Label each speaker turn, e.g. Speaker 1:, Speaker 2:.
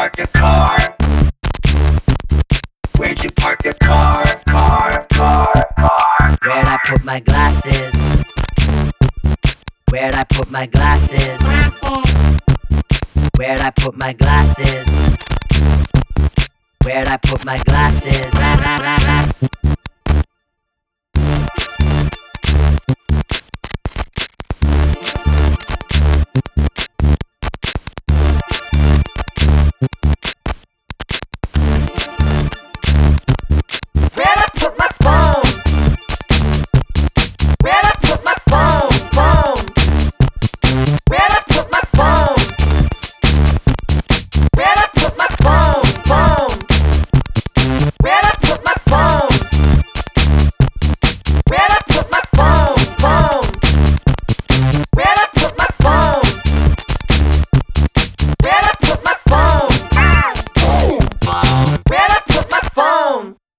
Speaker 1: park your car? Where'd you park your car? Where'd I put my glasses? Where'd I put my glasses? Where'd I put my glasses? Where'd I put my glasses?